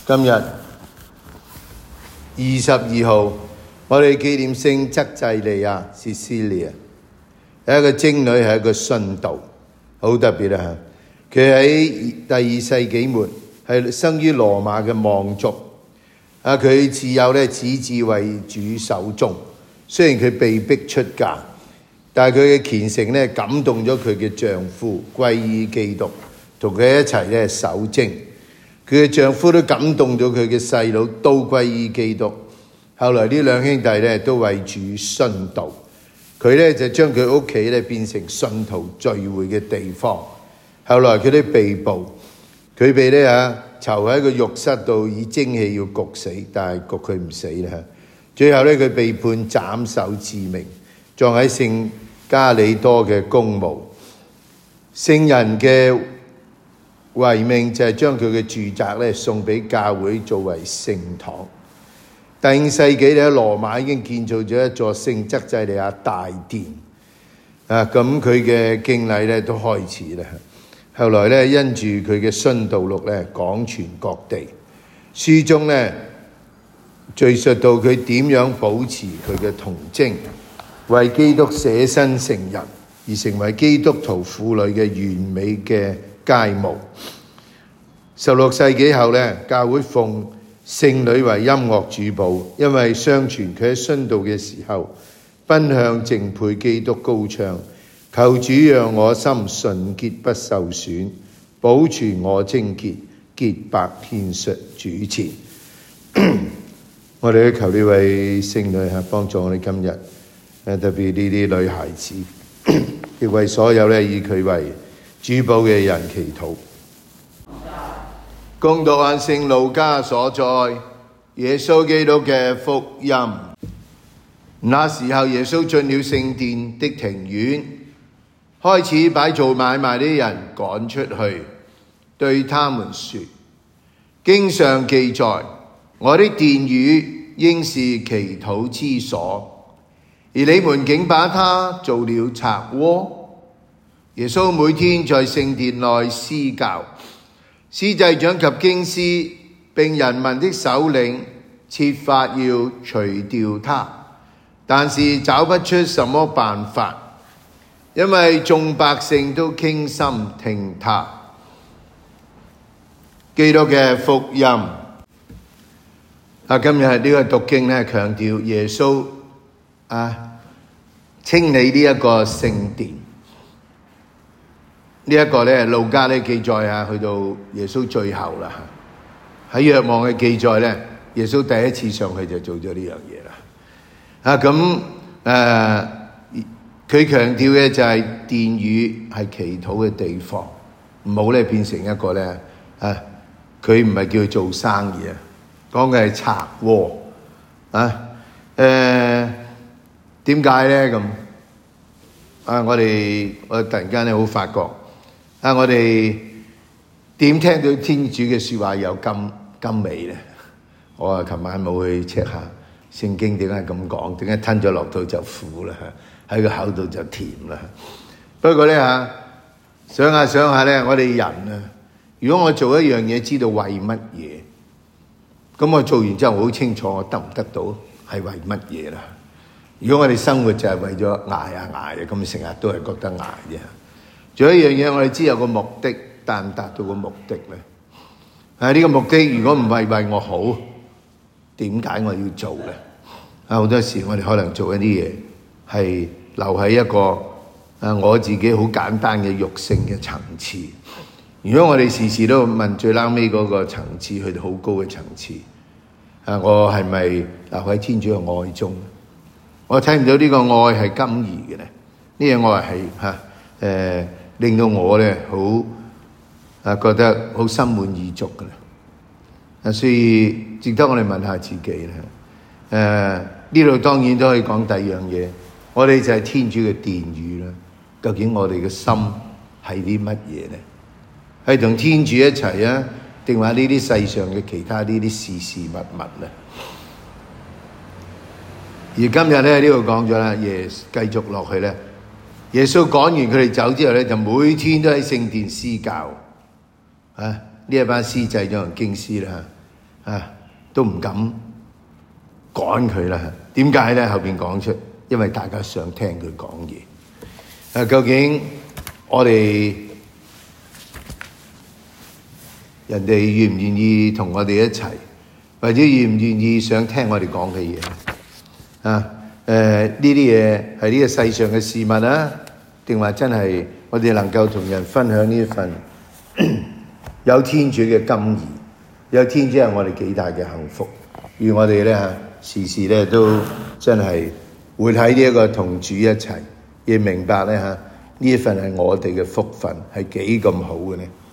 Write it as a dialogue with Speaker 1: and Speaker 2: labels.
Speaker 1: 今日22號，我哋紀念聖則濟利亞 Cecilia， 係一個貞女，係一個殉道，好特別啊！佢喺第2世紀末係生於羅馬嘅望族，佢自幼矢志為主守忠，雖然佢被逼出嫁，但係佢嘅虔誠感動咗佢嘅丈夫歸依基督，同佢一齊守貞。佢嘅丈夫都感動咗佢嘅細佬都歸依基督。後來呢兩兄弟都為主殉道，佢就將佢屋企變成信徒聚會嘅地方。後來佢都被捕，佢被囚喺個浴室度，以蒸汽要焗死，但係焗佢唔死啦。最後佢被判斬首致命，葬喺聖加里多嘅公墓。聖人嘅遺命就係將佢嘅住宅送俾教會作為聖堂。第5世紀喺羅馬已經建造咗一座聖則濟利亞大殿，咁佢嘅敬禮都開始啦。後來因住佢嘅殉道錄廣傳各地，書中敘述到佢點樣保持佢嘅童貞，為基督捨身成人，而成為基督徒婦女嘅完美嘅佳模。16世紀後教會奉聖女為音樂主保，因為相傳佢喺殉道嘅時候奔向淨配基督高唱，求主讓我心純潔不受損，保存我貞潔，潔白獻上主前。我哋都求呢位聖女幫助我哋今日，特別呢啲女孩子，亦為所有以佢為主保嘅人祈禱。恭讀聖路加所載耶穌基督嘅福音。那時候，耶穌進了聖殿的庭院，開始把做買賣的人趕出去，對他們說：經上記載，我的殿宇應是祈禱之所，而你們竟把它做了賊窩。耶穌每天在聖殿內施教，司祭長及經師並人民的首領設法要除掉他，但是找不出什麼辦法，因為眾百姓都傾心聽他。基督嘅福音。今日呢個讀經強調耶穌清理呢一個聖殿。呢一個路加記載去到耶穌最後啦，喺若望嘅記載耶穌第一次上去就做咗呢樣嘢啦。佢強調嘅就係殿宇係祈禱嘅地方，唔好變成一個佢唔係叫佢做生意講嘅係賊窩點解呢？我突然間好發覺我哋點聽到天主嘅說話有甘味呢？我琴晚冇去 check 下聖經點解咁講，點解吞咗落肚就苦啦，喺個口度就甜啦。不過想下我哋人如果我做一樣嘢知道為乜嘢，咁我做完之後我好清楚我得唔得到係為乜嘢啦。如果我哋生活就係為咗捱咁成日都係覺得捱啫。仲有一樣嘢，我哋知有個目的，但唔達到個目的呢？呢個目的如果唔係為我好，點解我要做呢？好多時我哋可能做一啲嘢係留喺一個我自己好簡單嘅肉性嘅層次。如果我哋時時都問最撈尾嗰個層次，去到好高嘅層次，我係咪留喺天主嘅愛中？我睇唔到呢個愛係甘怡嘅咧，呢個愛係令到我好覺得好心滿意足嘅啦。所以值得我哋問下自己啦。呢度當然都可以講第二樣嘢，我哋就係天主嘅殿宇啦。究竟我哋嘅心係啲乜嘢咧？係同天主一齊啊，定話呢啲世上嘅其他呢啲事物咧？而今日呢度講咗啦，繼續落去咧。耶穌講完佢哋走之後咧，就每天都喺聖殿施教。呢一班司祭長同經師啦， 都唔敢趕佢啦。點解咧？後邊講出，因為大家想聽佢講嘢。究竟我哋人哋願唔願意同我哋一齊，或者願唔願意想聽我哋講嘅嘢？呢啲嘢係呢個世上嘅事物啊，定話真係我哋能夠同人分享呢一份有天主嘅甘飴，有天主係我哋幾大嘅幸福，而我哋咧時時咧都真係活喺呢一個同主一齊，亦明白咧呢一份係我哋嘅福分，係幾咁好嘅呢？